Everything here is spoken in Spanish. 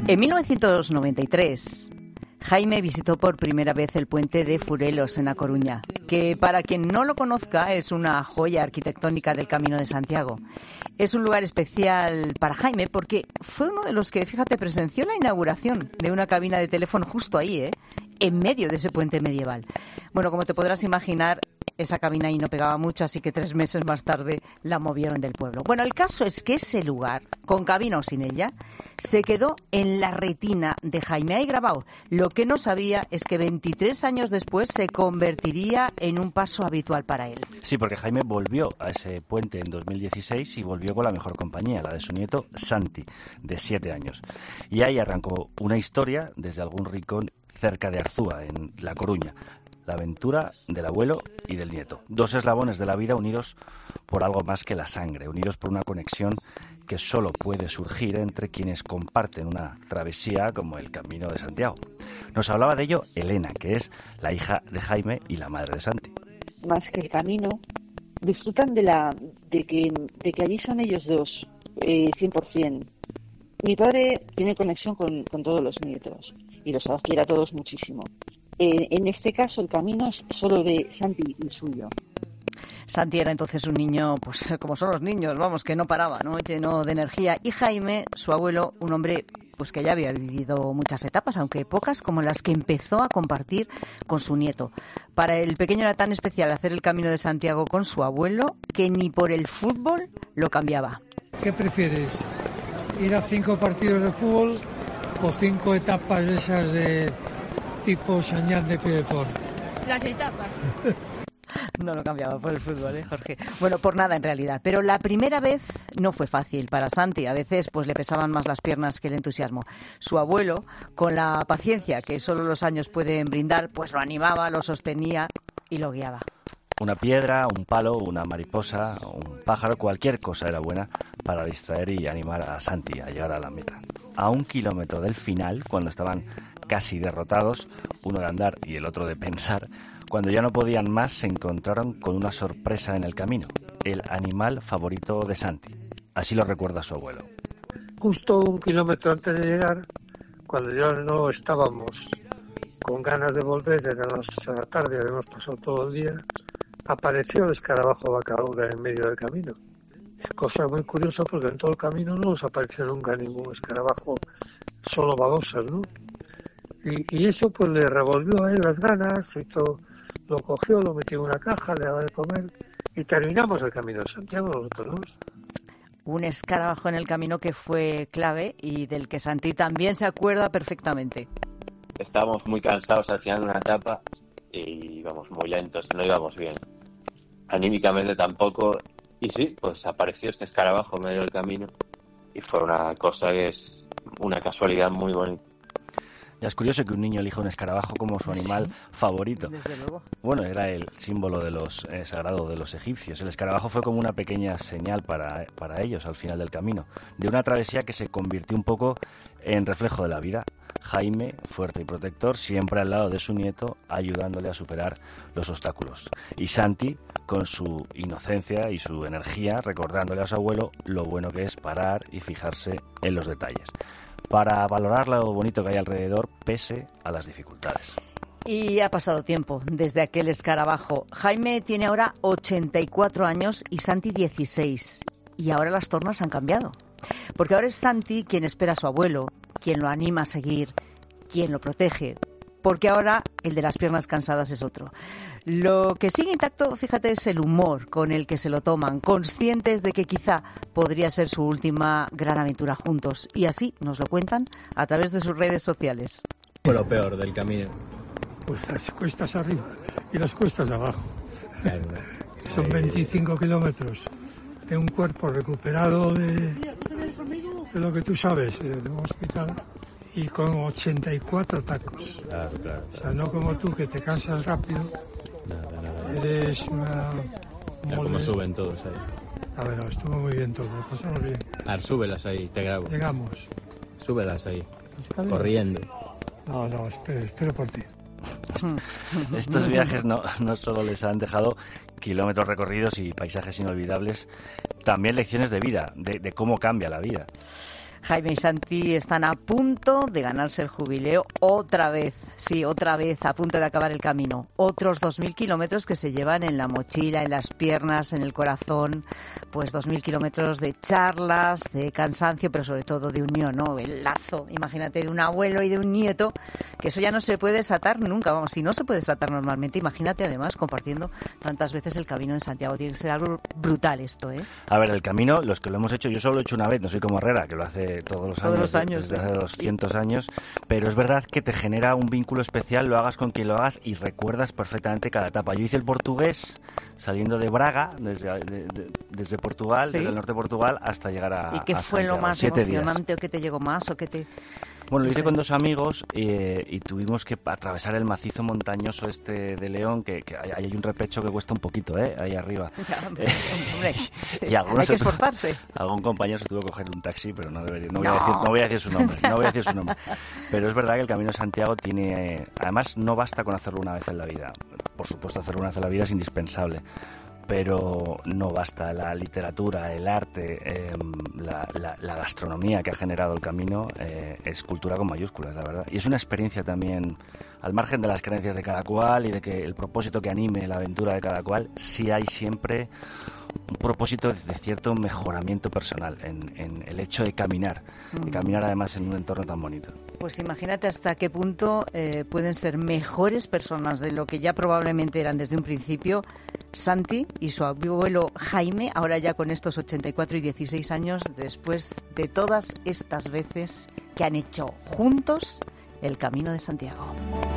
En 1993, Jaime visitó por primera vez el puente de Furelos en A Coruña, que para quien no lo conozca es una joya arquitectónica del Camino de Santiago. Es un lugar especial para Jaime porque fue uno de los que, fíjate, presenció la inauguración de una cabina de teléfono justo ahí, en medio de ese puente medieval. Bueno, como te podrás imaginar, esa cabina ahí no pegaba mucho, así que 3 meses más tarde la movieron del pueblo. Bueno, el caso es que ese lugar, con cabina o sin ella, se quedó en la retina de Jaime ahí grabado. Lo que no sabía es que 23 años después se convertiría en un paso habitual para él. Sí, porque Jaime volvió a ese puente en 2016 y volvió con la mejor compañía, la de su nieto Santi, de 7 años. Y ahí arrancó una historia desde algún rincón cerca de Arzúa, en La Coruña. La aventura del abuelo y del nieto. 2 eslabones de la vida unidos por algo más que la sangre, unidos por una conexión que solo puede surgir entre quienes comparten una travesía como el Camino de Santiago. Nos hablaba de ello Elena, que es la hija de Jaime y la madre de Santi. Más que el camino, disfrutan de que allí son ellos dos, 100%. Mi padre tiene conexión con todos los nietos y los adquiere a todos muchísimo. En este caso, el camino es solo de Santi y suyo. Santi era entonces un niño, pues como son los niños, vamos, que no paraba, ¿no? Lleno de energía. Y Jaime, su abuelo, un hombre pues que ya había vivido muchas etapas, aunque pocas, como las que empezó a compartir con su nieto. Para el pequeño era tan especial hacer el Camino de Santiago con su abuelo que ni por el fútbol lo cambiaba. ¿Qué prefieres? ¿Ir a 5 partidos de fútbol o 5 etapas de esas de tipo Sañán de Piedeport? Las etapas. No lo cambiaba por el fútbol, Jorge. Bueno, por nada en realidad. Pero la primera vez no fue fácil para Santi. A veces pues le pesaban más las piernas que el entusiasmo. Su abuelo, con la paciencia que solo los años pueden brindar, pues lo animaba, lo sostenía y lo guiaba. Una piedra, un palo, una mariposa, un pájaro, cualquier cosa era buena para distraer y animar a Santi a llegar a la meta. A 1 kilómetro del final, cuando estaban casi derrotados, uno de andar y el otro de pensar, cuando ya no podían más, se encontraron con una sorpresa en el camino, el animal favorito de Santi. Así lo recuerda su abuelo. Justo 1 kilómetro antes de llegar, cuando ya no estábamos con ganas de volver, eran las 8 de la tarde, habíamos pasado todo el día, apareció el escarabajo bacalauda en medio del camino. Cosa muy curiosa porque en todo el camino no nos apareció nunca ningún escarabajo, solo babosas, ¿no? Y eso pues le revolvió a él las ganas, lo cogió, lo metió en una caja, le daba de comer y terminamos el Camino de Santiago nosotros dos. Un escarabajo en el camino que fue clave y del que Santi también se acuerda perfectamente. Estábamos muy cansados al final de una etapa y íbamos muy lentos, no íbamos bien. Anímicamente tampoco. Y sí, pues apareció este escarabajo en medio del camino y fue una cosa que es una casualidad muy bonita. Ya es curioso que un niño elija un escarabajo como su animal favorito. Desde luego. Bueno, era el símbolo de los sagrado de los egipcios. El escarabajo fue como una pequeña señal para ellos al final del camino, de una travesía que se convirtió un poco en reflejo de la vida. Jaime, fuerte y protector, siempre al lado de su nieto, ayudándole a superar los obstáculos. Y Santi, con su inocencia y su energía, recordándole a su abuelo lo bueno que es parar y fijarse en los detalles, para valorar lo bonito que hay alrededor, pese a las dificultades. Y ha pasado tiempo desde aquel escarabajo. Jaime tiene ahora 84 años y Santi 16. Y ahora las tornas han cambiado. Porque ahora es Santi quien espera a su abuelo, quien lo anima a seguir, quien lo protege. Porque ahora el de las piernas cansadas es otro. Lo que sigue intacto, fíjate, es el humor con el que se lo toman, conscientes de que quizá podría ser su última gran aventura juntos. Y así nos lo cuentan a través de sus redes sociales. ¿Qué fue lo peor del camino? Pues las cuestas arriba y las cuestas abajo. Claro. Son 25 kilómetros de un cuerpo recuperado de lo que tú sabes, de un hospital, y con 84 tacos. Claro. O sea, no como tú, que te cansas rápido. Nada. Eres una... Ya como suben todos ahí. A ver, estuvo muy bien todo, lo pasamos bien. A ver, súbelas ahí, te grabo. Llegamos. Súbelas ahí, ¿Está bien? corriendo. No, espero por ti. Estos viajes no solo les han dejado kilómetros recorridos y paisajes inolvidables, también lecciones de vida, de cómo cambia la vida. Jaime y Santi están a punto de ganarse el jubileo otra vez. Sí, otra vez, a punto de acabar el camino. Otros 2.000 kilómetros que se llevan en la mochila, en las piernas, en el corazón. Pues 2.000 kilómetros de charlas, de cansancio, pero sobre todo de unión, ¿no? El lazo, imagínate, de un abuelo y de un nieto, que eso ya no se puede desatar nunca. Vamos, si no se puede desatar normalmente, imagínate además compartiendo tantas veces el Camino de Santiago. Tiene que ser algo brutal esto, ¿eh? A ver, el camino, los que lo hemos hecho, yo solo lo he hecho una vez, no soy como Herrera, que lo hace todos los años, desde hace 200 años, pero es verdad que te genera un vínculo especial, lo hagas con quien lo hagas y recuerdas perfectamente cada etapa. Yo hice el portugués saliendo de Braga, desde Portugal, ¿sí? Desde el norte de Portugal, hasta llegar a ¿Y qué fue Santiago. lo más 7 emocionante días. o qué te llegó más o qué te...? Bueno, lo hice Sí. con 2 amigos y tuvimos que atravesar el macizo montañoso de León, que hay un repecho que cuesta un poquito, ahí arriba. Ya, hombre, Y algunos hay que esforzarse. Algún compañero se tuvo que coger un taxi, pero no voy No. a decir su nombre. Pero es verdad que el Camino de Santiago tiene... Además, no basta con hacerlo una vez en la vida. Por supuesto, hacerlo una vez en la vida es indispensable. Pero no basta. La literatura, el arte, la gastronomía que ha generado el camino es cultura con mayúsculas, la verdad. Y es una experiencia también, al margen de las creencias de cada cual y de que el propósito que anime la aventura de cada cual, sí hay siempre un propósito de cierto mejoramiento personal en el hecho de caminar, además en un entorno tan bonito. Pues imagínate hasta qué punto pueden ser mejores personas de lo que ya probablemente eran desde un principio Santi y su abuelo Jaime, ahora ya con estos 84 y 16 años, después de todas estas veces que han hecho juntos el Camino de Santiago.